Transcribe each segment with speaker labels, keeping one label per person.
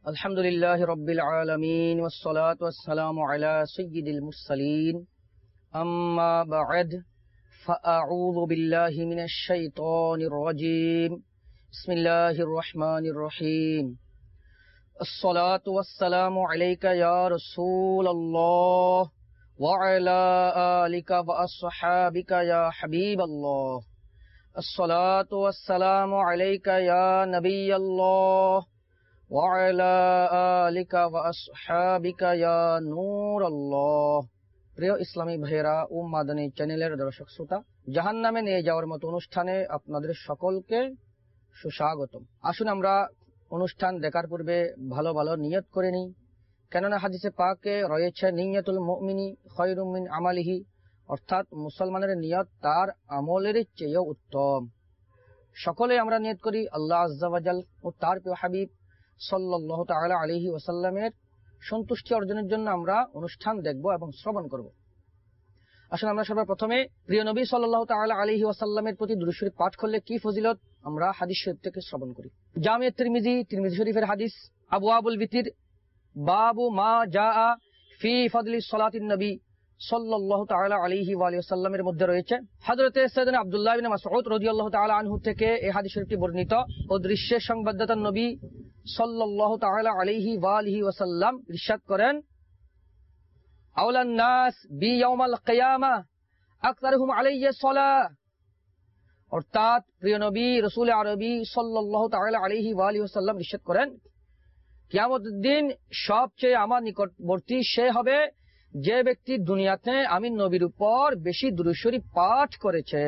Speaker 1: الحمد لله رب العالمين والصلاة والسلام على سيد المرسلين أما بعد فأعوذ بالله من الشيطان الرجيم بسم الله الرحمن الرحيم الصلاة والسلام عليك يا رسول الله وعلى آلك وأصحابك يا حبيب الله الصلاة والسلام عليك يا نبي الله وعلى آلك وأصحابك يا نور الله। প্রিয় ইসলামী ভাইয়েরা ও মাদানী চ্যানেলের দর্শক শ্রোতা, জাহান্নামে নিয়ে যাওয়ার মতো অনুষ্ঠানে আপনাদের সকলকে সুস্বাগতম। আসুন আমরা অনুষ্ঠান দেখার পূর্বে ভালো ভালো নিয়ত করে নিই, কেননা হাদিসে পাকে রয়েছে নিয়তুল মুমিনি খায়রুম মিন আমালিহি, অর্থাৎ মুসলমানের নিয়ত তার আমলের চেয়েও উত্তম। সকলে আমরা নিয়ত করি আল্লাহ আজ্জা ওয়া জাল ও তার প্রিয় হাবিব সাল্লাল্লাহু তাআলা আলাইহি ওয়াসাল্লামের সন্তুষ্টি অর্জনের জন্য আমরা অনুষ্ঠান দেখব এবং শ্রবণ করব। আসলে আমরা সর্বপ্রথমে প্রিয় নবী সাল্লাল্লাহু তাআলা আলাইহি ওয়াসাল্লামের প্রতি দুরূদ শরীফ পাঠ করলে কি ফজিলত আমরা হাদিস শরীফ থেকে শ্রবণ করি। জামি তিরমিজি শরীফের হাদিস আবওয়াবুল বিতির বাবু মা জাআ ফি ফাদলি সালাতিন নবী সাল্লাল্লাহু তাআলা আলাইহি ওয়া আলিহি ওয়াসাল্লামের মধ্যে রয়েছে হযরতে সাইয়েদনা আব্দুল্লাহ ইবনে মাসউদ রাদিয়াল্লাহু তাআলা আনহু থেকে এই হাদিস শরীফটি বর্ণিত। ও দৃশ্যের সংবাদদাতা নবী সাল্লাল্লাহু তাআলা আলাইহি ওয়া আলিহি ওয়াসাল্লাম ইরশাদ করেন, আওলান নাস বি ইয়াউমাল কিয়ামা আকতারুহুম আলাইহি সালাহ, অর্থাৎ প্রিয় নবী রাসূল আরবী সাল্লাল্লাহু তাআলা আলাইহি ওয়া আলিহি ওয়াসাল্লাম ইরশাদ করেন, কিয়ামতের দিন সবচেয়ে আমার নিকটবর্তী সে হবে যে ব্যক্তি দুনিয়াতে আমি নবীর উপর বেশি দুরূদ শরীফ পাঠ করেছে।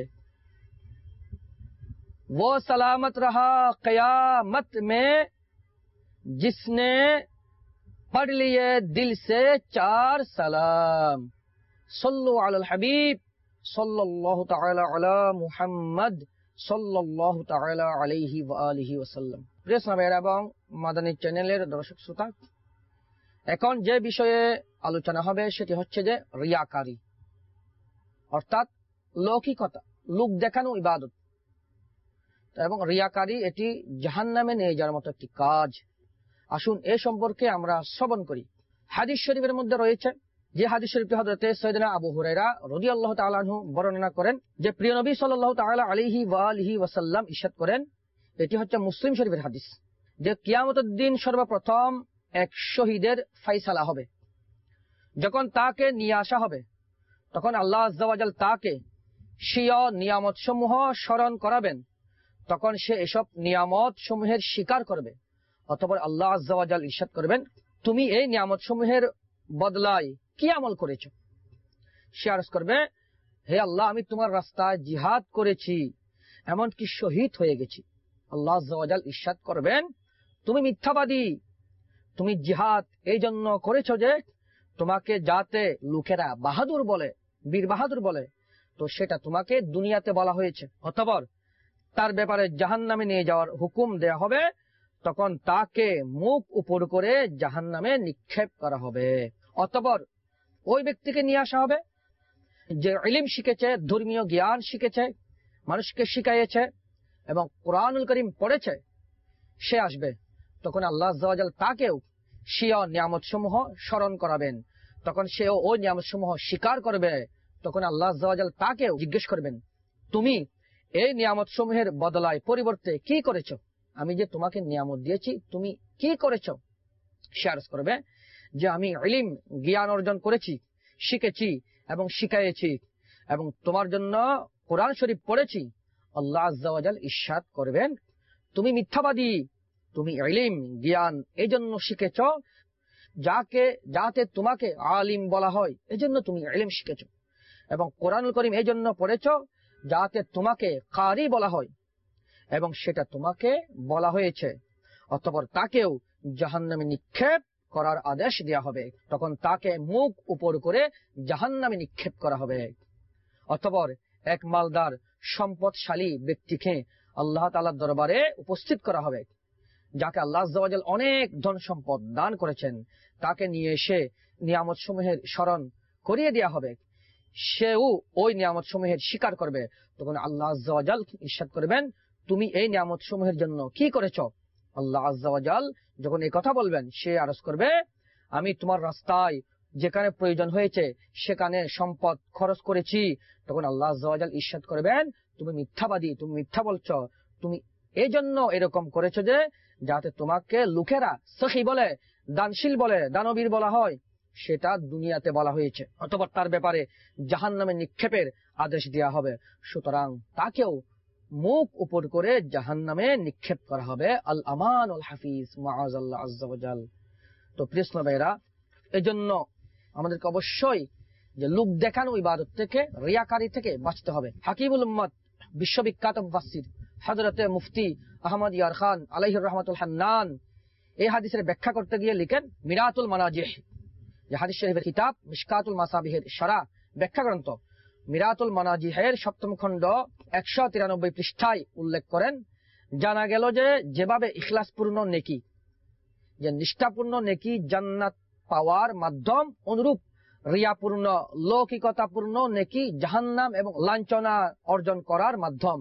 Speaker 1: वो सलामत रहा कयामत में जिसने पढ़ लिए दिल से 4 सलाम सल्लु अलल हबीब सल्लल्लाहु ताआला अला मुहम्मद सल्लल्लाहु ताआला अलैहि व आलिहि ওয়াসাল্লাম। প্রিয় শ্রোতা এবং মাদানী চ্যানেলের দর্শক শ্রোতা, এখন যে বিষয়ে আলোচনা হবে সেটি হচ্ছে যে রিয়াকারী, অর্থাৎ লৌকিকতা, লোক দেখানো ইবাদত এবং রিয়াকারী, এটি জাহান্নামে নিয়ে যাওয়ার মতো একটি কাজ। আসুন এ সম্পর্কে আমরা শ্রবণ করি। হাদিস শরীফের মধ্যে রয়েছে, যে হাদিস শরীফটি হযরতে সাইয়েদনা আবু হুরায়রা রাদিয়াল্লাহু তাআলা আনহু বর্ণনা করেন যে প্রিয় নবী সাল্লাল্লাহু তাআলা আলাইহি ওয়া আলিহি ওয়াসাল্লাম ইরশাদ করেন, এটি হচ্ছে মুসলিম শরীফের হাদিস, যে কিয়ামতের দিন সর্বপ্রথম এক শহীদের ফয়সালা হবে। যখন তাকে নিয়ে আসা হবে তখন আল্লাহ আজ্জা ওয়া জাল তাকে স্বীয় নিয়ামত সমূহ স্মরণ করাবেন। তখন সে এসব নিয়ামত সমূহের স্বীকার করবে। অতঃপর আল্লাহ আজ্জা ওয়া জাল ইরশাদ করবেন, তুমি এই নিয়ামত সমূহের বদলায় কি আমল করেছো? সে আরজ করবে, হে আল্লাহ, আমি তোমার রাস্তায় জিহাদ করেছি, এমনকি শহীদ হয়ে গেছি। আল্লাহ আজ্জা ওয়া জাল ইরশাদ করবেন, তুমি মিথ্যাবাদী, তুমি জিহাদ এই জন্য করেছো যে তোমাকে যাতে লোকেরা বাহাদুর বলে, বীর বাহাদুর বলে, তো সেটা তোমাকে দুনিয়াতে বলা হয়েছে। অতঃপর তার ব্যাপারে জাহান্নামে নিয়ে যাওয়ার হুকুম দেয়া হবে। তখন তাকে মুখ উপর করে জাহান্নামে নিক্ষেপ করা হবে। অতঃপর ওই ব্যক্তিকে নিয়ে আসা হবে যে ইলম শিখেছে, ধর্মীয় জ্ঞান শিখেছে, মানুষকে শিখাইয়েছে এবং কোরআনুল কারীম পড়েছে, সে আসবে। তখন আল্লাহ আজ্জা ওয়া জাল তাকেও স্বীয় নিয়ামত সমূহ স্মরণ করাবেন। তখন সেও ওই নিয়ামত সমূহ স্বীকার করবে। তখন আল্লাহ আজ্জা ওয়া জাল তাকেও জিজ্ঞেস করবেন, তুমি এই নিয়ামত সমূহের বদলায় পরিবর্তে কি করেছো? আমি যে তোমাকে নিয়ামত দিয়েছি তুমি কি করেছো? সে আরজ করবে যে আমি ইলম জ্ঞান অর্জন করেছি, শিখেছি এবং শিখাইয়েছি এবং তোমার জন্য কোরআন শরীফ পড়েছি। আল্লাহ আজ্জা ওয়া জাল ইরশাদ করবেন, তুমি মিথ্যাবাদী, তুমি ইলম জ্ঞান এই জন্য শিখেছো যাতে তোমাকে আলিম বলা হয়, এজন্য তুমি ইলম শিখেছো, এবং কোরআনুল কারীম এই জন্য পড়েছো যাতে তোমাকে কারি বলা হয়, এবং সেটা তোমাকে বলা হয়েছে। অতঃপর তাকেও জাহান্নামে নিক্ষেপ করার আদেশ দেওয়া হবে। তখন তাকে মুখ উপর করে জাহান্নামে নিক্ষেপ করা হবে। অতঃপর এক মালদার সম্পদশালী ব্যক্তিকে আল্লাহ তাআলার দরবারে উপস্থিত করা হবে, যাকে আল্লাহ আজ্জা ওয়া জাল অনেক ধন সম্পদ দান করেছেন। তাকে নিয়ে এসে নিয়ামত সমূহের স্মরণ করিয়ে দেওয়া হবে। সেও ওই নিয়ামত সমূহের স্বীকার করবে। তখন আল্লাহ আজ্জা ওয়া জাল ইরশাদ করবেন, তুমি এই নিয়ামত সমূহের জন্য কি করেছো? আল্লাহ আযজা ওয়া জাল যখন এই কথা বলবেন, সে আরজ করবে আমি তোমার রাস্তায় যেখানে প্রয়োজন হয়েছে সেখানে সম্পদ খরচ করেছি। তখন আল্লাহ আযজা ওয়া জাল ইরশাদ করবেন তুমি মিথ্যাবাদী, তুমি মিথ্যা বলছো, তুমি এই জন্য এরকম করেছো যে যাতে তোমাকে লোকেরা সখী বলে, দানশীল বলে, দানবীর বলা হয়, সেটা দুনিয়াতে বলা হয়েছে, অথবা তার ব্যাপারে জাহান্নামে নিক্ষেপের আদেশ দেওয়া হবে। সুতরাং তাকেও মুখ উপর করে জাহান্নামে নিক্ষেপ করা হবে। আল আমান আল হাফিজ মাআযাল্লাহ আযজা ওয়া জাল। তো প্রশ্ন ভাইরা, এজন্য আমাদেরকে অবশ্যই যে লোক দেখানো ইবাদত থেকে, রিয়াকারি থেকে বাঁচতে হবে। হাকিমুল উম্মত বিশ্ববিখ্যাত মুফাসসির হযরতে মুফতি আহমদ ইয়ার খান আলাইহির রহমাতুল হান্নান এই হাদিসের ব্যাখ্যা করতে গিয়ে লিখেন মিরাতুল মানাজিহ, যে হাদিস শরীফের কিতাব মিশকাতুল মাসাবিহের শরহ ব্যাখ্যা গ্রন্থ মিরাতুল মানাজিহের 7ম খণ্ড 193 পৃষ্ঠায় উল্লেখ করেন, জানা গেল যে যেভাবে ইখলাসপূর্ণ নেকি, যে নিষ্ঠাপূর্ণ নেকি জান্নাত পাওয়ার মাধ্যম, অনুরূপ রিয়াপূর্ণ লৌকিকতাপূর্ণ নেকি জাহান্নাম এবং লাঞ্ছনা অর্জন করার মাধ্যম।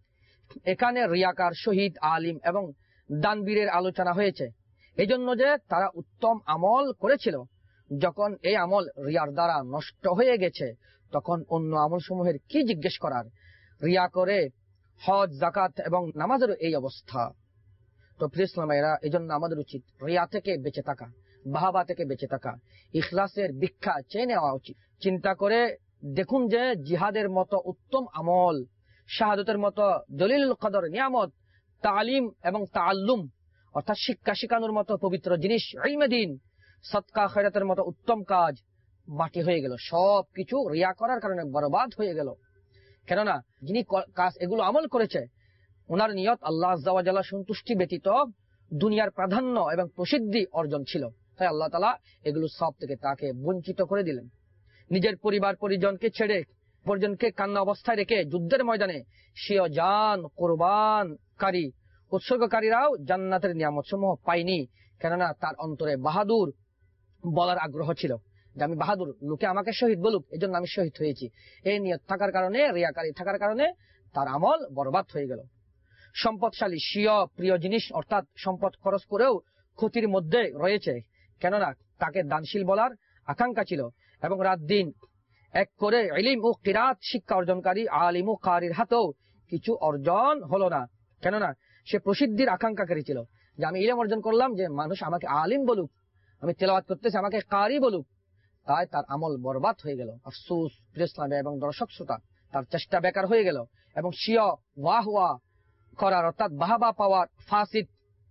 Speaker 1: এখানে রিয়াকার, শহীদ, আলিম এবং দানবীরের আলোচনা হয়েছে এই জন্য যে তারা উত্তম আমল করেছিল। যখন এই আমল রিয়ার দ্বারা নষ্ট হয়ে গেছে তখন অন্য আমল সমূহের কি জিজ্ঞেস করার। রিয়া করে হজ, যাকাত এবং নামাজেরও এই অবস্থা। তো প্রিয় ইসলামাইরা, এই জন্য আমাদের উচিত রিয়া থেকে বেঁচে থাকা, বাহাবা থেকে বেঁচে থাকা, ইখলাসের ভিক্ষা চেয়ে নেওয়া উচিত। চিন্তা করে দেখুন যে জিহাদের মতো উত্তম আমল, শাহাদতের মতো জলিলুল কদর নিয়ামত, তালিম এবং তাআল্লুম অর্থাৎ শিক্ষা শিখানোর মতো পবিত্র জিনিস, ইলমে দ্বীন, সদকা খয়রাতের মতো উত্তম কাজ মাটি হয়ে গেল। সবকিছু রিয়া করার কারণে বরবাদ হয়ে গেল। কেননা যিনি কাজ এগুলো আমল করেছে ওনার নিয়ত আল্লাহ আযজা ওয়া জাল্লার সন্তুষ্টি ব্যতীত দুনিয়ার প্রাধান্য এবং প্রসিদ্ধি অর্জন ছিল। তাই আল্লাহ তাআলা এগুলো সব থেকে তাকে বঞ্চিত করে দিলেন। নিজের পরিবার পরিজনকে ছেড়ে, পরিজনকে কান্না অবস্থায় রেখে যুদ্ধের ময়দানে স্বীয় জান কোরবানকারী, উৎসর্গকারীরাও জান্নাতের নিয়ামত সমূহ পায়নি। কেননা তার অন্তরে বাহাদুর বলার আগ্রহ ছিল, যে আমি বাহাদুর, লোকে আমাকে শহীদ বলুক, এই জন্য আমি শহীদ হয়েছি। এই নিয়ত থাকার কারণে, রিয়াকারী থাকার কারণে তার আমল বরবাদ হয়ে গেল। সম্পদশালী স্বীয় প্রিয় জিনিস অর্থাৎ সম্পদ খরচ করেও ক্ষতির মধ্যে রয়েছে, কেননা তাকে দানশীল বলার আকাঙ্ক্ষা ছিল এবং রাত দিন এক করে ইলম ও কিরাত শিক্ষা অর্জনকারী আলিম ও কারির হাতেও কিছু অর্জন হলো না। কেননা সে প্রসিদ্ধির আকাঙ্ক্ষাকারী ছিল, যে আমি ইলম অর্জন করলাম, যে মানুষ আমাকে আলিম বলুক, আমি তেলাওয়াত করতেছি আমাকে কারি বলুক। তাই তার আমল বরবাদ হয়ে গেল। আফসোস প্রিয় ইসলামে এবং দর্শক শ্রোতা, তার চেষ্টা বেকার হয়ে গেল এবং স্বীয় ওয়াহ ওয়া করার অর্থাৎ বাহাবা পাওয়ার ফাসিদ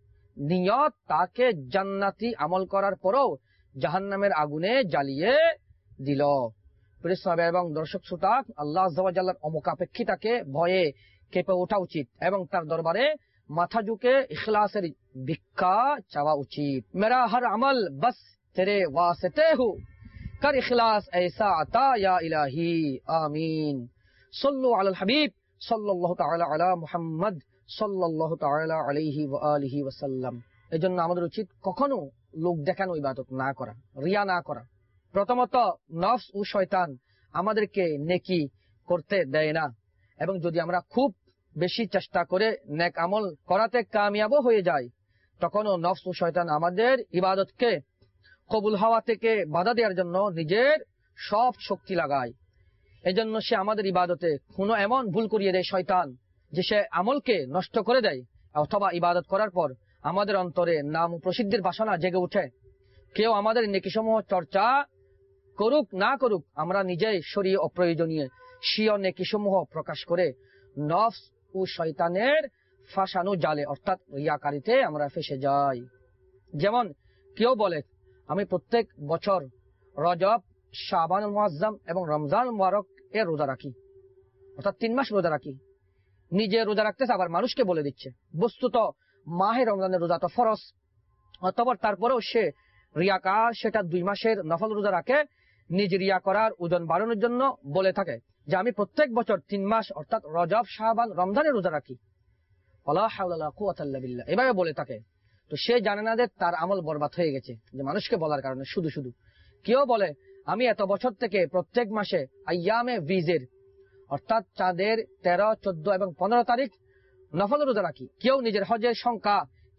Speaker 1: নিয়ত তাকে জান্নাতি আমল করার পরও জাহান্নামের আগুনে জ্বালিয়ে দিল। প্রিয় ইসলামে এবং দর্শক শ্রোতা, আল্লাহ আযজা ওয়া জাল্লার অমুখাপেক্ষিতাকে ভয়ে কেঁপে ওঠা উচিত এবং তার দরবারে মাথা ঝুঁকে ইখলাসের ভিক্ষা চাওয়া উচিত। মেরা হর আমল বস তেরে ওয়াসিতে হু, कर इखलास ऐसा अता या इलाही आमीन। सल्लु अलल हबीब सल्लल्लाहु ताआला अला मुहम्मद सल्लल्लाहु ताआला अलैहि व आलिहि ওয়াসাল্লাম। এজন্য আমাদের উচিত কখনো লোক দেখানো ইবাদত না করা, রিয়া না করা। প্রথমত নফস ও শয়তান আমাদেরকে নেকি করতে দেয় না, এবং যদি আমরা খুব বেশি চেষ্টা করে নেক আমল করাতে কামিয়াবও হয়ে যাই, তখনও নফস ও শয়তান আমাদের ইবাদতকে কবুল হওয়া থেকে বাধা দেওয়ার জন্য নিজের সব শক্তি লাগায়। এজন্য সে আমাদের ইবাদতে কোনো এমন ভুল করিয়ে দেয় শয়তান, যে সে আমলকে নষ্ট করে দেয়, অথবা ইবাদত করার পর আমাদের অন্তরে নাম প্রসিদ্ধির বাসনা জেগে উঠে। কেউ আমাদের নেকিসমূহ চর্চা করুক না করুক, আমরা নিজেই শরীয় অপ্রয়োজনীয় স্বীয় নেকিসমূহ প্রকাশ করে নফস ও শয়তানের ফাঁসানো জালে অর্থাৎ রিয়াকারিতে আমরা ফেসে যাই। যেমন কেউ বলে আমি প্রত্যেক বছর রজব, শাবানুল মুআজ্জম এবং রমজান মুবারক এর রোজা রাখি, অর্থাৎ 3 মাস রোজা রাখি। নিজে রোজা রাখতেছে, আবার মানুষকে বলে দিচ্ছে। বস্তুত মাহে রমজানের রোজা তো ফরজ, অথবা তারপরেও সে রিয়াকার, সেটা 2 মাসের নফল রোজা রাখে, নিজ রিয়া করার ওজন বাড়ানোর জন্য বলে থাকে যে আমি প্রত্যেক বছর 3 মাস অর্থাৎ রজব, শাবান, রমজানের রোজা রাখি। ওয়ালা হাওলা ওয়ালা কুওয়াতা ইল্লা বিল্লাহ, এভাবে বলে থাকে। তো সে জানে না যে তার আমল বরবাদ হয়ে গেছে, যে মানুষকে বলার কারণে শুধু শুধু। কেউ বলে আমি এত বছর থেকে প্রত্যেক মাসে আইয়ামে বীজের অর্থাৎ চাঁদের 13, 14 এবং 15 তারিখ নফল রোজা রাখি। কেউ নিজের হজের সংখ্যা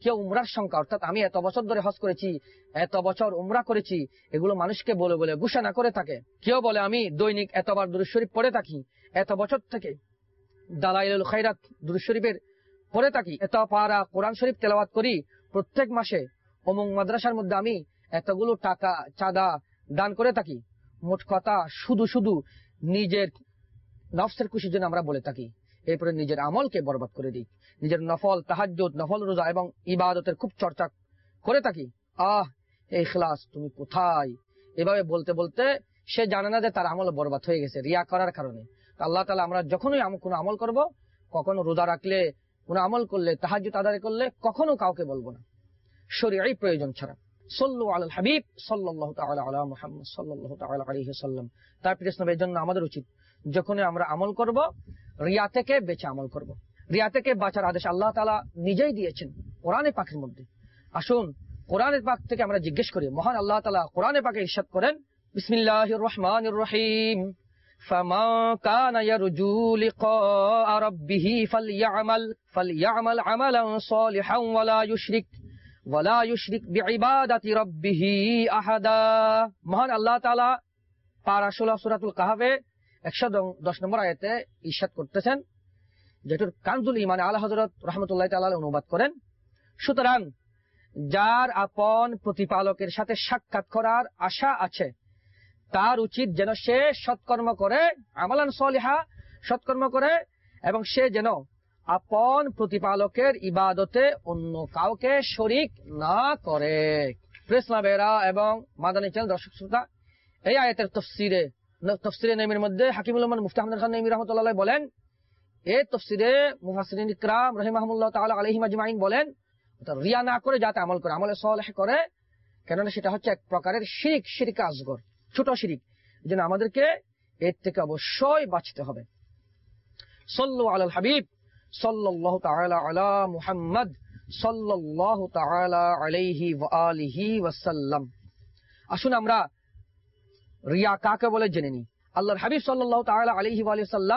Speaker 1: কেউ উমরার সংখ্যা, অর্থাৎ আমি এত বছর ধরে হজ করেছি, এত বছর উমরা করেছি, এগুলো মানুষকে বলে বলে ঘোষণা করে থাকে। কেউ বলে আমি দৈনিক এতবার দুরূদ শরীফ পড়ে থাকি, এত বছর থেকে দালাইলুল খায়রাত দুরূদ শরীফের পড়ে থাকি, এত পারা কোরআন শরীফ তেলাওয়াত করি প্রত্যেক মাসে, অমুক মাদ্রাসার মধ্যে আমি এতগুলো টাকা চাঁদা দান করে থাকি। মোট কথা শুধু শুধু নিজের নফসের খুশির জন্য আমরা বলে থাকি, এরপরে নিজের আমলকে বরবাদ করে দিই। নিজের নফল তাহাজ্জুদ, নফল রোজা এবং ইবাদতের খুব চর্চা করে থাকি। ইখলাস তুমি কোথায়? এভাবে বলতে বলতে সে জানে না যে তার আমল বরবাদ হয়ে গেছে রিয়া করার কারণে। আল্লাহ তাআলা আমরা যখনই কোনো আমল করব, কখনো রোজা রাখলে, কোনো আমল করলে, তাহাজ্জুদ আদায় করলে কখনো কাউকে বলবো না শরীয়ী প্রয়োজন ছাড়া। সাল্লু আলাল হাবিব সাল্লাল্লাহু তাআলা আলা মুহাম্মদ সাল্লাল্লাহু তাআলা আলাইহি ওয়াসাল্লাম। তার প্রিয় নবীর জন্য আমাদের উচিত যখনই আমরা আমল করব, রিয়া থেকে বেঁচে আমল করব। রিয়া থেকে বাঁচার আদেশ আল্লাহ তাআলা নিজেই দিয়েছেন কোরআনে পাকের মধ্যে। আসুন কোরআনের পাক থেকে আমরা জিজ্ঞেস করি। মহান আল্লাহ তাআলা কোরআনে পাকে ইরশাদ করেন, বিসমিল্লাহির রহমানির রহিম, ফামান কানা ইয়ারজু লিকা রাব্বিহি ফালইয়ামাল আমালান সালিহান ওয়ালা ইউশরিক বিইবাদাতি রাব্বিহি আহাদা। মহান আল্লাহ তাআলা পারা 16 সূরাতুল কাহফে 110 নম্বর আয়াতে ইরশাদ করতেছেন, যেটার কানজুল ঈমান আলা হযরত রাহমাতুল্লাহি তাআলা অনুবাদ করেন, সুতরাং যার আপন প্রতিপালকের সাথে সাক্ষাৎ করার আশা আছে তার উচিত যেন সে সৎকর্ম করে, আমালান সলিহা, সৎকর্ম করে, এবং সে যেন আপন প্রতিপালকের ইবাদতে অন্য কাউকে শরীক না করে। প্রেসনাবেরা এবং মাদানী চ্যানেল দর্শক শ্রোতা, এই আয়াতের তফসিরে নেমের মধ্যে হাকিমুল উম্মাহ মুফতি আহমদ খান নেমি রাহমাতুল্লাহ বলেন, এই তফসিরে মুফাসসিরিন ইকরাম রাহিমাহুমুল্লাহ তাআলা আলাইহিম আজমাইন বলেন, রিয়া না করে যাতে আমল করে, আমলে সালেহ করে, কেননা সেটা হচ্ছে এক প্রকারের শিরক, শিরক আসগর, ছোট শিরক। যেন আমাদেরকে এর থেকে অবশ্যই বাঁচতে হবে। সাল্লু আলাল হাবিব সাল্লাল্লাহু তাআলা আলা মুহাম্মদ সাল্লাল্লাহু তাআলা আলাইহি ওয়া আলিহি ওয়াসাল্লাম। আসুন আমরা রিয়া কাকে বলে জেনে নিই। আল্লাহর হাবিব সাল্লাল্লাহু তাআলা আলাইহি ওয়া আলিহি ওয়াসাল্লাম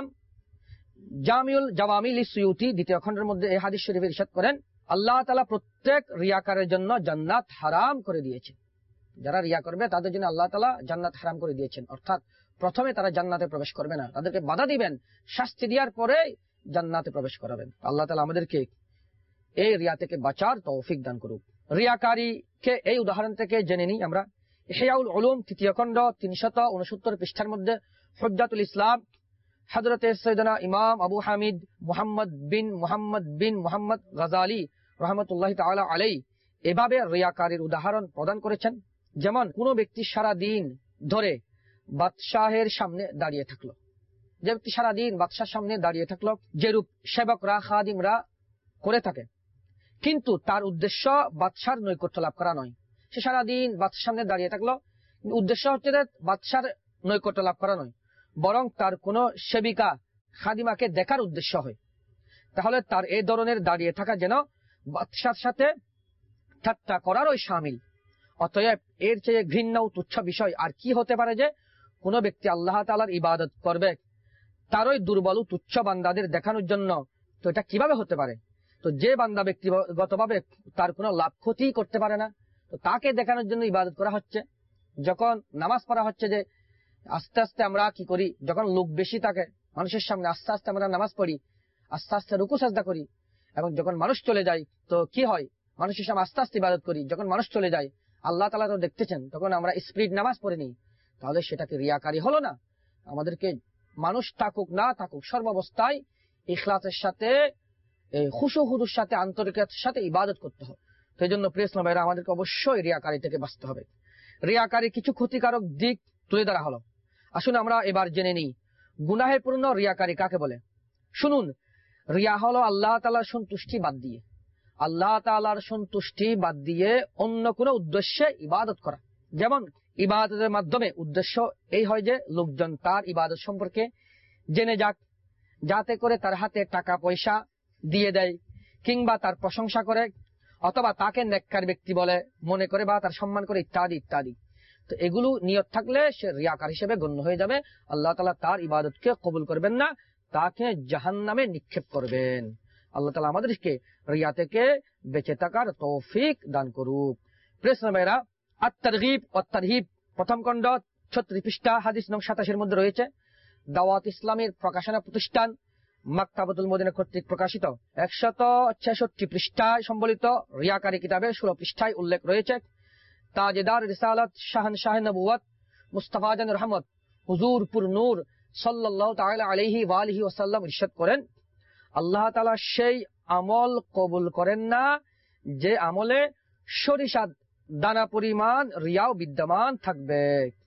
Speaker 1: জামিউল জাওয়ামিল সুয়ুতি দ্বিতীয় খণ্ডের মধ্যে এই হাদিস শরীফে ইরশাদ করেন, আল্লাহ তাআলা প্রত্যেক রিয়াকারের জন্য জান্নাত হারাম করে দিয়েছেন। যারা রিয়া করবে তাদের জন্য আল্লাহ তাআলা জান্নাত হারাম করে দিয়েছেন, অর্থাৎ প্রথমে তারা জান্নাতে প্রবেশ করবে না, তাদেরকে বাধা দিবেন, শাস্তি দেওয়ার পরে জান্নাতে প্রবেশ করাবেন। আল্লাহ তাআলা আমাদেরকে এই রিয়া থেকে বাঁচার তৌফিক দান করুক। রিয়াকারীকে এই উদাহরণ থেকে জেনে নিই আমরা। ইহয়াউল উলুম তৃতীয় খণ্ড 369 পৃষ্ঠার মধ্যে হুজ্জাতুল ইসলাম হযরতে সাইয়েদনা ইমাম আবু হামিদ মুহাম্মদ বিন মুহাম্মদ গাযালি রাহমাতুল্লাহি তাআলা আলাইহি এভাবে রিয়াকারীর উদাহরণ প্রদান করেছেন। যেমন কোন ব্যক্তি সারা দিন ধরে বাদশাহের সামনে দাঁড়িয়ে থাকলো, যে ব্যক্তি সারা দিন বাদশার সামনে দাঁড়িয়ে থাকলো, যেরূপ সেবকরা খাদিমরা করে থাকে, কিন্তু তার উদ্দেশ্য বাদশার নৈকট্য লাভ করা নয়। সে সারাদিন বাদশার সামনে দাঁড়িয়ে থাকলো, উদ্দেশ্য হচ্ছে যে বাদশার নৈকট্য লাভ করা নয়, বরং তার কোন সেবিকা খাদিমাকে দেখার উদ্দেশ্য হয়, তাহলে তার এই ধরনের দাঁড়িয়ে থাকা যেন বাদশার সাথে ঠাট্টা করারই শামিল। অতএব এর চেয়ে ঘৃণ্য ও তুচ্ছ বিষয় আর কি হতে পারে যে কোন ব্যক্তি আল্লাহ তাআলার ইবাদত করবে তারই দুর্বল ও তুচ্ছ বান্দাদের দেখানোর জন্য। তো এটা কিভাবে হতে পারে? তো যে বান্দা ব্যক্তিগতভাবে তার কোনো লাভ ক্ষতি করতে পারে না, তো তাকে দেখানোর জন্য ইবাদত করা হচ্ছে। যখন নামাজ পড়া হচ্ছে, যে আস্তে আস্তে আমরা কি করি, যখন লোক বেশি থাকে মানুষের সামনে আস্তে আস্তে আমরা নামাজ পড়ি, আস্তে আস্তে রুকু সাজদা করি, এবং যখন মানুষ চলে যায় তো কি হয়, মানুষের সামনে আস্তে আস্তে ইবাদত করি। যখন মানুষ চলে যায়, আল্লাহ তাআলা তো দেখতেছেন, তখন আমরা স্পিড নামাজ পড়ে নিই, তাহলে সেটাকে রিয়াকারী হলো না? আমাদেরকে মানুষ থাকুক না থাকুক সর্বাবস্থায় ইখলাসের সাথে, খুশু হুদুর সাথে, আন্তরিকতার সাথে ইবাদত করতে হবে। সেই জন্য প্রিয় ইসলাম ভাইরা, আমাদেরকে অবশ্যই রিয়াকারী থেকে বাঁচতে হবে। রিয়াকারী কিছু ক্ষতিকারক দিক তুলে ধরা হলো। আসুন আমরা এবার জেনে নিই গুনাহে পূর্ণ রিয়াকারী কাকে বলে। শুনুন, রিয়া হলো আল্লাহ তাআলার সন্তুষ্টি বাদ দিয়ে, আল্লাহ তাআলার সন্তুষ্টি বাদ দিয়ে অন্য কোনো উদ্দেশ্যে ইবাদত করা। যেমন ইবাদতের মাধ্যমে উদ্দেশ্য এই হয় যে লোকজন তার ইবাদত সম্পর্কে জেনে যাক, যাতে করে তার হাতে টাকা পয়সা দিয়ে দেয়, কিংবা তার প্রশংসা করে, অথবা তাকে নেককার ব্যক্তি বলে মনে করে বা তার সম্মান করে, ইত্যাদি ইত্যাদি। তো এগুলো নিয়ত থাকলে সে রিয়াকার হিসেবে গণ্য হয়ে যাবে। আল্লাহ তাআলা তার ইবাদতকে কবুল করবেন না, তাকে জাহান্নামে নিক্ষেপ করবেন। আল্লাহ তাআলা আমাদেরকে রিয়া থেকে বেঁচে থাকার তৌফিক দান করুক। প্রিয় ভাইরা, আত-তারগীব ওয়া তারহিব প্রথম খণ্ড 36 পৃষ্ঠা হাদিস নং 87 মধ্যে রয়েছে। দাওয়াত ইসলামের প্রকাশনা প্রতিষ্ঠান মাকতাবাতুল মদিনা কর্তৃক প্রকাশিত 166 পৃষ্ঠায় সম্বলিত রিয়াকারী কিতাবের 16 পৃষ্ঠায় উল্লেখ রয়েছে, তাজেদার রিসালাত শাহনশাহ নবুয়ত মুস্তাফা জান রহমত হুজুর পুর নূর সাল্লাল্লাহু তাআলা আলাইহি ওয়া আলিহি ওয়াসাল্লাম ইরশাদ করেন, আল্লাহ তাআলা সেই আমল কবুল করেন না যে আমলে সরিষার দানা পরিমাণ রিয়াও বিদ্যমান থাকবে।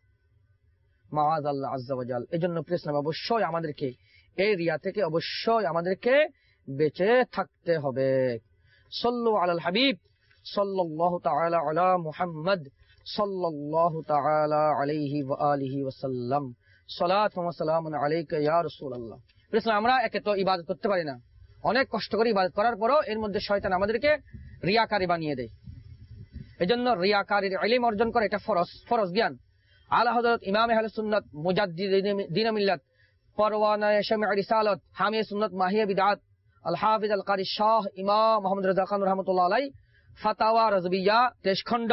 Speaker 1: মাআযাল্লাহ আযজা ওয়া জাল। এজন্য প্রিয় ইসলাম, অবশ্যই আমাদেরকে এই রিয়া থেকে অবশ্যই আমাদেরকে বেঁচে থাকতে হবে। সাল্লু আলাল হাবিব সাল্লাল্লাহু তাআলা আলা মুহাম্মদ সাল্লাল্লাহু তাআলা আলাইহি ওয়া আলিহি ওয়াসাল্লাম। সালাতু ওয়া সালামুন আলাইকা ইয়া রাসূলুল্লাহ। প্রিয় ইসলাম, আমরা একে তো ইবাদত করতে পারি না, অনেক কষ্ট করে ইবাদত করার পরও এর মধ্যে শয়তান আমাদেরকে রিয়াকারী বানিয়ে দেয়। এজন্য রিয়াকারীর ইলম অর্জন করা এটা ফরজ জ্ঞান। আলা হযরত ইমাম আহলে সুন্নাত মুজাদ্দিদিন মিল্লাত পরওয়ানা শামি'আ রিসালাত হামিয়ে সুন্নাত মাহিয়া বিদআত আল হাফিজ আল কারি শাহ ইমাম মুহাম্মদ রাজা খান রাহমাতুল্লাহ আলাইহি ফাতাওয়া রাজবিয়া 23 খণ্ড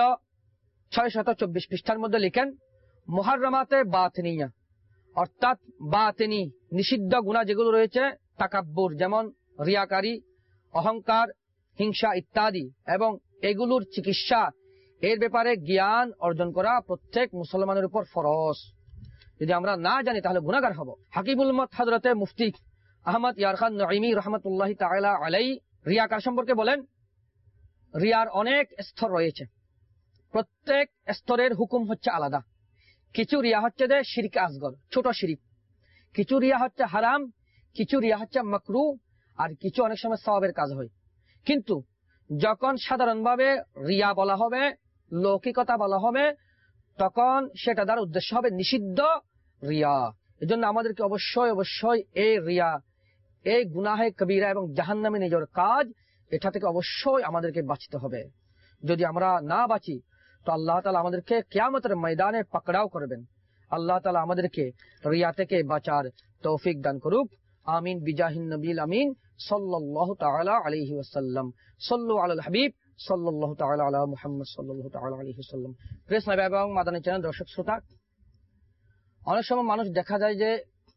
Speaker 1: 624 পৃষ্ঠার মধ্যে লিখেন, মুহাররামাতে বাতিনিয়া অর্থাৎ বাতিনি নিষিদ্ধ গুনাহ যেগুলো রয়েছে, তাকাব্বুর যেমন রিয়াকারী, অহংকার, হিংসা ইত্যাদি, এবং এগুলোর চিকিৎসা এর ব্যাপারে জ্ঞান অর্জন করা প্রত্যেক মুসলমানের উপর ফরজ। যদি আমরা না জানি তাহলে গুনাহগার হব। হাকিমুল উম্মাত হযরতে মুফতি আহমদ ইয়ার খান নঈমী রাহমাতুল্লাহি তাআলা আলাইহি রিয়াকার সম্পর্কে বলেন, রিয়ার অনেক স্তর রয়েছে, প্রত্যেক স্তরের হুকুম হচ্ছে আলাদা। কিছু রিয়া হচ্ছে যে শিরক আসগর, ছোট শিরক, কিছু রিয়া হচ্ছে হারাম, কিছু রিয়া হচ্ছে মাকরুহ, আর কিছু অনেক সময় সওয়াবের কাজ হয়। কিন্তু যখন সাধারণভাবে রিয়া বলা হবে, লৌকিকতা বলা হবে, তখন সেটা দ্বারা উদ্দেশ্য হবে নিষিদ্ধ রিয়া। এজন্য আমাদেরকে অবশ্যই অবশ্যই এই রিয়া, এই গুনাহে কবিরা এবং জাহান্নামে নিজের কাজ, এটা থেকে অবশ্যই আমাদেরকে বাঁচতে হবে। যদি আমরা না বাঁচি তো আল্লাহ তাআলা আমাদেরকে কিয়ামতের ময়দানে পাকড়াও করবেন। আল্লাহ তাআলা আমাদেরকে রিয়া থেকে বাঁচার তৌফিক দান করুক। আমিন বিজাহিন নবীল আমিন সাল্লাল্লাহু তাআলা আলাইহি ওয়াসাল্লাম। সাল্লু আলাল হাবিব সাল্লাল্লাহু তাআলা আলা মুহাম্মদ সাল্লাল্লাহু তাআলা আলাইহি ওয়াসাল্লাম। প্রেস নবী এবং মাদানী চ্যানেল দর্শক শ্রোতা, অনেক সময় মানুষ দেখা যায় যে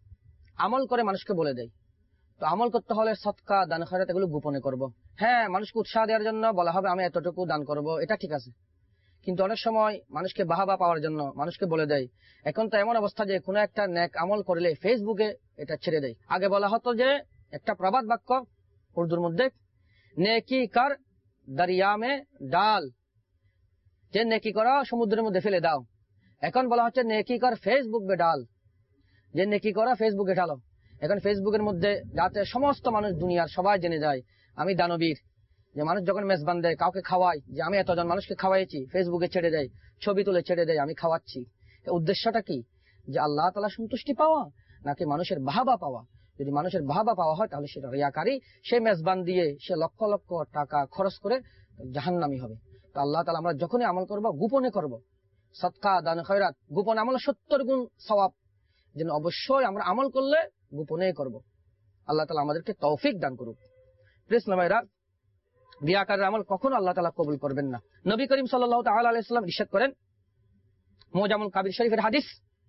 Speaker 1: আমল করে মানুষকে বলে দেয়, তো আমল করতে হলে সদকা দান খয়রাত এগুলো গোপনে করব। হ্যাঁ, মানুষকে উৎসাহ দেওয়ার জন্য বলা হবে আমি এতটুকু দান করব, এটা ঠিক আছে। কিন্তু অনেক সময় মানুষকে বাহাবা পাওয়ার জন্য মানুষকে বলে দেয়। এখন তো এমন অবস্থা যে কোনো একটা নেক আমল করলে ফেসবুকে এটা ছেড়ে দেয়। আগে বলা হতো যে একটা প্রবাদ বাক্য উর্দুর মধ্যে, নেকি কর দরিয়া মে ডাল, যে নেকি করা সমুদ্রের মধ্যে ফেলে দাও। এখন বলা হচ্ছে নেকি কর ফেসবুক বে ডাল, যে নেকি করা ফেসবুকে ঢালো। এখন ফেসবুকের মধ্যে যাতে সমস্ত মানুষ দুনিয়ার সবাই জেনে যায় আমি দানবীর, যে মানুষ যখন মেজবান দেয় কাউকে খাওয়ায় যে আমি এতজন মানুষকে খাওয়াইছি, ফেসবুকে ছেড়ে দেয়, ছবি তুলে ছেড়ে দেয় আমি খাওয়াচ্ছি। উদ্দেশ্যটা কি? যে আল্লাহ তাআলা সন্তুষ্টি পাওয়া নাকি মানুষের বাহাবা পাওয়া? যদি মানুষের বাহাবা পাওয়া হয় তাহলে সেটা রিয়াকারী, সে মেজবান দিয়ে সে লক্ষ লক্ষ টাকা খরচ করে জাহান্নামী হবে। তো আল্লাহ তাআলা আমরা যখনই আমল করব গোপনে করব, সদকা দান খয়রাত গোপন আমল 70 গুণ সওয়াব, যেন অবশ্যই আমরা আমল করলে গোপনে করব। আল্লাহ তাআলা আমাদেরকে তৌফিক দান করুক। প্রিয় ভাইরা, রিয়াকারের আমল কখনো আল্লাহ তাআলা কবুল করবেন না। নবী করিম সাল্লাল্লাহু তাআলা আলাইহি ওয়াসাল্লাম ইরশাদ করেন, মুজামুল কাবির শরীফের হাদিস,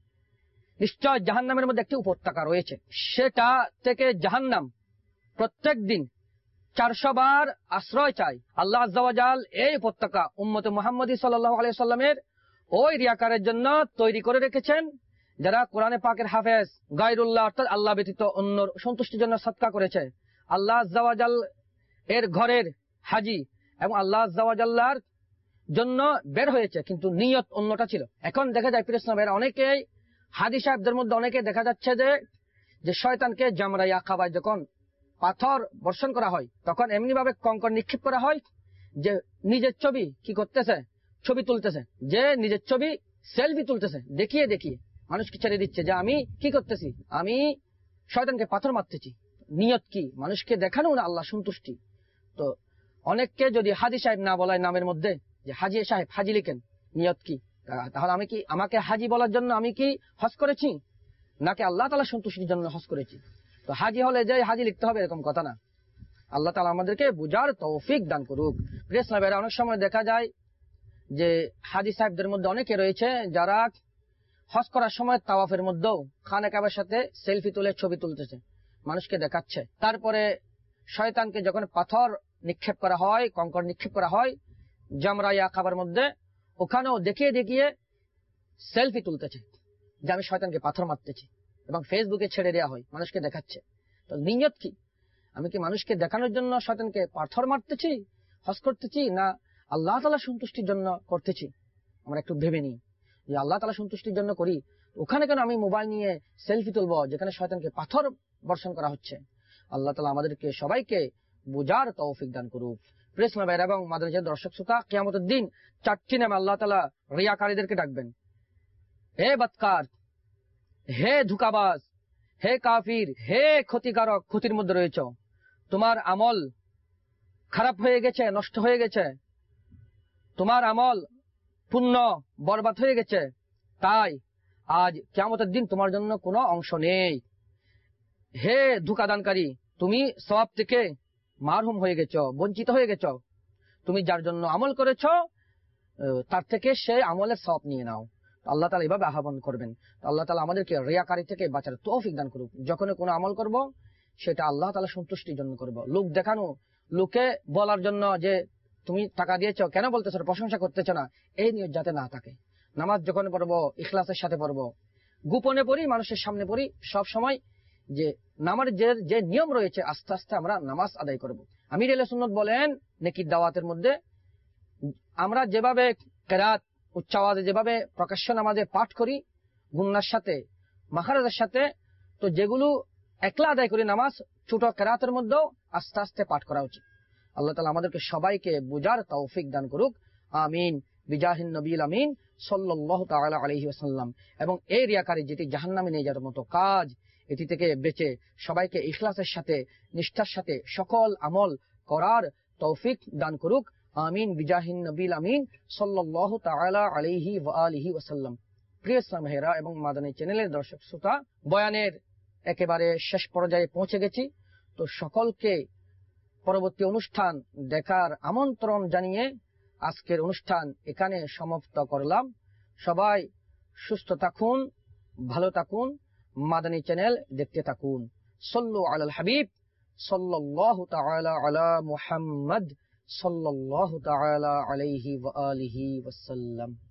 Speaker 1: নিশ্চয় জাহান্নামের মধ্যে একটি উপত্যকা রয়েছে, সেটা থেকে জাহান্নাম প্রত্যেক দিন 400 বার আশ্রয় চায়। আল্লাহ আযজা ওয়া জাল এই উপত্যকা উম্মতে মুহাম্মদী সাল্লাল্লাহু আলাইহি ওয়াসাল্লামের ওই রিয়াকারের জন্য তৈরি করে রেখেছেন যারা কোরআনে পাকের হাফেজ, গায়রুল্লাহ অর্থাৎ আল্লাহ ব্যতীত অন্যর সন্তুষ্টির জন্য সদকা করেছে, আল্লাহ আযজা ওয়া জাল এর ঘরের হাজি এবং আল্লাহ আযজা ওয়া জাল্লার জন্য বের হয়েছে, কিন্তু নিয়ত অন্যটা ছিল। এখন দেখা যায় প্রিয় ভাইরা, অনেকেই হাদি সাহেবদের মধ্যে অনেকে দেখা যাচ্ছে যে শয়তানকে জামরা ইয়াকাবায় যখন পাথর বর্ষণ করা হয় তখন এমনি ভাবে কঙ্কর নিক্ষেপ করা হয় যে নিজের ছবি কি করতেছে, ছবি তুলতেছে, যে নিজের ছবি সেলফি তুলতেছে, দেখিয়ে দেখিয়ে মানুষকে ছেড়ে দিচ্ছে যে আমি কি করতেছি, আমি শয়তানকে পাথর মারতেছি। নিয়ত কি? মানুষকে দেখানো না আল্লাহ সন্তুষ্টি। তো অনেককে যদি হাজি সাহেব না বলায় নামের মধ্যে যে হাজি সাহেব, হাজি লিখেন, নিয়ত কি? তাহলে আমি কি, আমাকে হাজি বলার জন্য আমি কি হজ করেছি নাকি আল্লাহ তাআলা সন্তুষ্টির জন্য হজ করেছি? তো হাজি হলে যে হাজি লিখতে হবে এরকম কথা না। আল্লাহ তাআলা আমাদেরকে বুঝার তৌফিক দান করুক। প্রিয় ইসলাম ভাইরা, অনেক সময় দেখা যায় যে হাজী সাহেবদের মধ্যে অনেকে রয়েছে যারা হজ করার সময় তাওয়াফের মধ্যেও খানে কাবার সাথে সেলফি তুলে ছবি তুলতেছে, মানুষকে দেখাচ্ছে। তারপরে শয়তানকে যখন পাথর নিক্ষেপ করা হয়, কঙ্কর নিক্ষেপ করা হয় জামরা ইয়া কাবার মধ্যে, ওখানেও দেখিয়ে দেখিয়ে সেলফি তুলতেছে যে আমি শয়তানকে পাথর মারতেছি, এবং ফেসবুকে ছেড়ে দেওয়া হয়, মানুষকে দেখাচ্ছে। তো নিয়ত কি? আমি কি মানুষকে দেখানোর জন্য শয়তানকে পাথর মারতেছি, হজ করতেছি, না আল্লাহ তাআলা সন্তুষ্টির জন্য করতেছি? আমরা একটু ভেবে নিই যে আল্লাহ তাআলা সন্তুষ্টির জন্য করি, ওখানে কেন আমি মোবাইল নিয়ে সেলফি তুলবো যেখানে শয়তানকে পাথর বর্ষণ করা হচ্ছে? আল্লাহ তাআলা আমাদেরকে সবাইকে বুঝার তৌফিক দান করুক। প্রিয় ইসলাম ভাইরা এবং মাদ্রাসার দর্শক শ্রোতা, কিয়ামতের দিন 4টি নামে আল্লাহ তাআলা রিয়াকারীদেরকে ডাকবেন। হে বদকার, হে ধোঁকাবাজ, হে কাফির, হে ক্ষতিকারক, ক্ষতির মধ্যে রয়েছ, তোমার আমল খারাপ হয়ে গেছে, নষ্ট হয়ে গেছে, তোমার আমল পুণ্য বরবাদ হয়ে গেছে, তাই আজ কিয়ামতের দিন তোমার জন্য কোনো অংশ নেই। হে ধোঁকাদানকারী, তুমি সওয়াব থেকে মারহুম হয়ে গেছ, বঞ্চিত হয়ে গেছ। তুমি যার জন্য আমল করেছ তার থেকে সে আমলের সওয়াব নিয়ে নাও। আল্লাহ তাআলা এভাবে আহ্বান করবেন। আল্লাহ তাআলা আমাদেরকে রিয়াকারী থেকে বাঁচার তৌফিক দান করুক। যখন কোনো আমল করব সেটা আল্লাহ তাআলা সন্তুষ্টির জন্য করব। লোক দেখানো, লোকে বলার জন্য যে তুমি টাকা দিয়েছো, কেন বলতেছো, প্রশংসা করতেছো না, এই নিয়ত যাতে না থাকে। নামাজ যখন পড়বো ইখলাসের সাথে পড়বো, গোপনে পড়ি, মানুষের সামনে পড়ি, সব সময় যে নামাজের যে নিয়ম রয়েছে আস্তে আস্তে আমরা নামাজ আদায় করব। আমির আহলে সুন্নাত বলেন নেকির দাওয়াতের মধ্যে, আমরা যেভাবে কেরাত উচ্চ আওয়াজে যেভাবে প্রকাশ্য নামাজে পাঠ করি গুন্নার সাথে, মাখারাজের সাথে, তো যেগুলো একলা আদায় করি নামাজ, ছোট কেরাতের মধ্যেও আস্তে আস্তে পাঠ করা উচিত। আল্লাহ তাআলা আমাদেরকে সবাইকে বুঝার তৌফিক দান করুক, আমিন, বিজাহিন নবীল আমিন সাল্লাল্লাহু তাআলা আলাইহি ওয়াসাল্লাম। এবং এই রিয়াকারী, যেটি জাহান্নামে নিয়ে যাওয়ার মতো কাজ, এটি থেকে বেঁচে সবাইকে ইখলাসের সাথে, নিষ্ঠার সাথে সকল আমল করার তৌফিক দান করুক, আমিন, বিজাহিন নবীল আমিন সাল্লাল্লাহু তাআলা আলাইহি ওয়া আলিহি ওয়াসাল্লাম। প্রিয় ইসলাম ভাইরা এবং মাদানী চ্যানেলের দর্শক শ্রোতা, বয়ানের একেবারে শেষ পর্যায়ে পৌঁছে গেছি। তো সকলকে পরবর্তী অনুষ্ঠান দেখার আমন্ত্রণ জানিয়ে আজকের অনুষ্ঠান এখানে সমাপ্ত করলাম। সবাই সুস্থ থাকুন, ভালো থাকুন, মাদানী চ্যানেল দেখতে থাকুন। সাল্লু আলাল হাবিব সাল্লাল্লাহু তাআলা আলা মুহাম্মদ সাল্লাল্লাহু তাআলা আলাইহি ওয়া আলিহি ওয়াসাল্লাম।